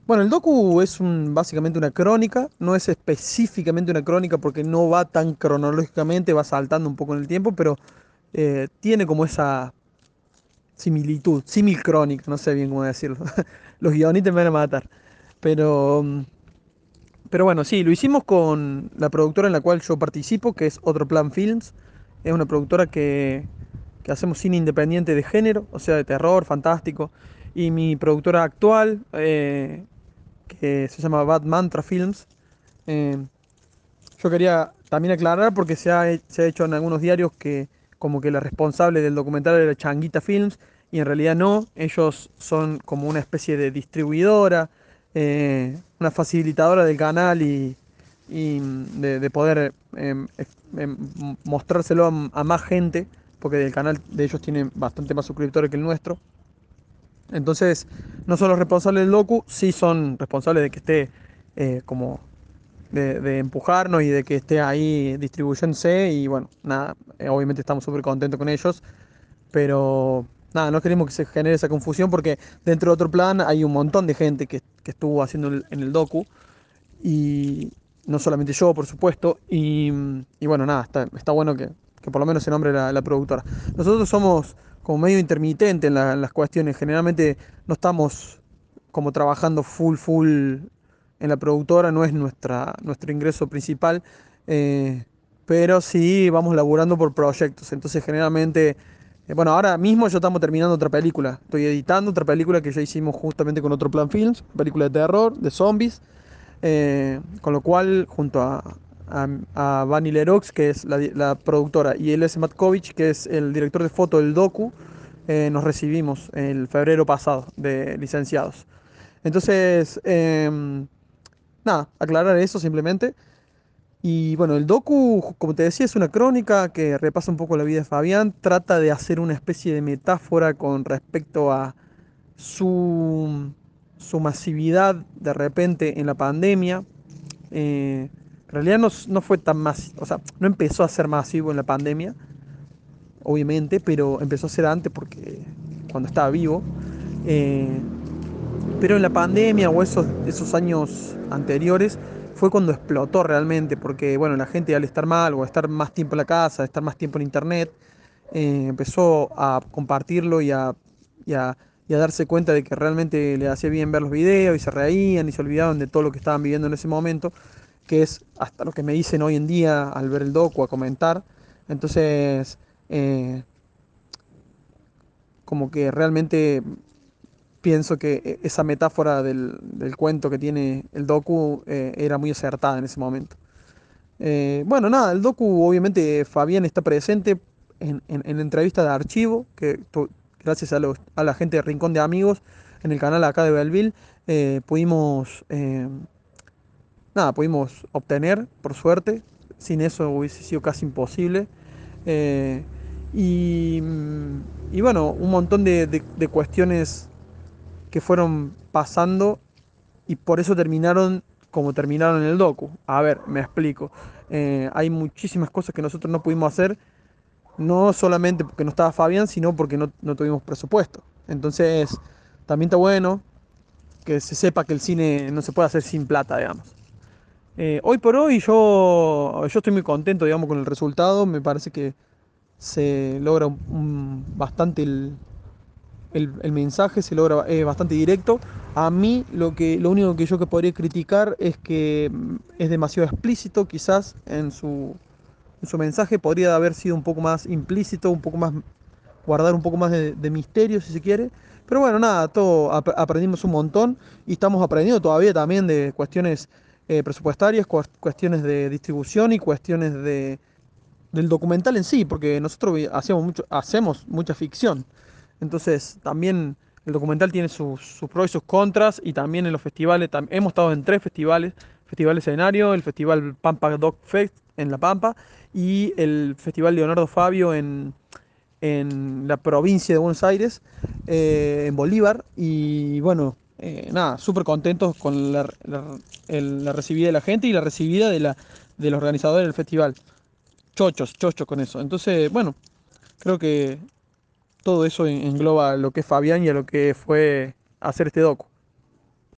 Bueno, el docu es básicamente una crónica, no es específicamente una crónica porque no va tan cronológicamente, va saltando un poco en el tiempo, pero tiene como esa similitud, símil crónica, no sé bien cómo decirlo. Los guionistas me van a matar. Pero, pero bueno, sí, lo hicimos con la productora en la cual yo participo, que es Otro Plan Films. Es una productora que hacemos cine independiente de género, o sea, de terror, fantástico. Y mi productora actual, que se llama Bad Mantra Films. Eh, yo quería también aclarar porque se ha hecho en algunos diarios que como que la responsable del documental era Changuita Films y en realidad no, ellos son como una especie de distribuidora, una facilitadora del canal y de poder mostrárselo a más gente, porque el canal de ellos tiene bastante más suscriptores que el nuestro. Entonces, no son los responsables del docu, sí son responsables de que esté como de empujarnos y de que esté ahí distribuyéndose y bueno, nada, obviamente estamos súper contentos con ellos, pero nada, no queremos que se genere esa confusión porque dentro de Otro Plan hay un montón de gente que estuvo haciendo en el docu y no solamente yo, por supuesto, y bueno, nada, está bueno que por lo menos se nombre la productora. Nosotros somos como medio intermitente en las cuestiones, generalmente no estamos como trabajando full en la productora, no es nuestro ingreso principal, eh, pero sí vamos laburando por proyectos, entonces generalmente... Bueno, ahora mismo yo estamos terminando otra película. Estoy editando otra película que ya hicimos justamente con Otro Plan Films, película de terror, de zombies. Con lo cual, junto a Vani Lerox, que es la productora, y L.S. Matkovich, que es el director de foto del docu, nos recibimos el febrero pasado de licenciados. Entonces, nada, aclarar eso simplemente. Y bueno, el docu, como te decía, es una crónica que repasa un poco la vida de Fabián, trata de hacer una especie de metáfora con respecto a su, su masividad de repente en la pandemia. En realidad no fue tan masivo, o sea, no empezó a ser masivo en la pandemia, obviamente, pero empezó a ser antes porque cuando estaba vivo. Eh, pero en la pandemia o esos años anteriores fue cuando explotó realmente, porque bueno, la gente al estar mal o estar más tiempo en la casa, estar más tiempo en internet, empezó a compartirlo y a- y a darse cuenta de que realmente le hacía bien ver los videos y se reían y se olvidaban de todo lo que estaban viviendo en ese momento, que es hasta lo que me dicen hoy en día al ver el docu, a comentar. Entonces, eh, como que realmente pienso que esa metáfora del cuento que tiene el docu era muy acertada en ese momento. Bueno, nada, el docu obviamente Fabián está presente en entrevistas de archivo, gracias a la gente de Rincón de Amigos en el canal acá de Belleville, pudimos, nada, pudimos obtener, por suerte, sin eso hubiese sido casi imposible. Eh, y bueno, un montón de cuestiones que fueron pasando y por eso terminaron como terminaron en el docu. A ver, me explico. Hay muchísimas cosas que nosotros no pudimos hacer, no solamente porque no estaba Fabián, sino porque no tuvimos presupuesto. Entonces, también está bueno que se sepa que el cine no se puede hacer sin plata, digamos. Hoy por hoy yo estoy muy contento, digamos, con el resultado. Me parece que se logra bastante el mensaje se logra bastante directo. A mí lo único que podría criticar es que es demasiado explícito, quizás en su mensaje podría haber sido un poco más implícito, un poco más, guardar un poco más de misterio si se quiere. Pero bueno, nada, aprendimos un montón y estamos aprendiendo todavía también de cuestiones presupuestarias, cuestiones de distribución y cuestiones del documental en sí, porque nosotros hacemos mucha ficción. Entonces, también el documental tiene sus pros y sus contras, y también en los festivales, hemos estado en tres festivales, Festival Escenario, el Festival Pampa Dog Fest en La Pampa, y el Festival Leonardo Fabio en la provincia de Buenos Aires, en Bolívar, y bueno, nada, súper contentos con la recibida de la gente y la recibida de los organizadores del festival. Chochos con eso. Entonces, bueno, creo que todo eso engloba lo que es Fabián y a lo que fue hacer este docu.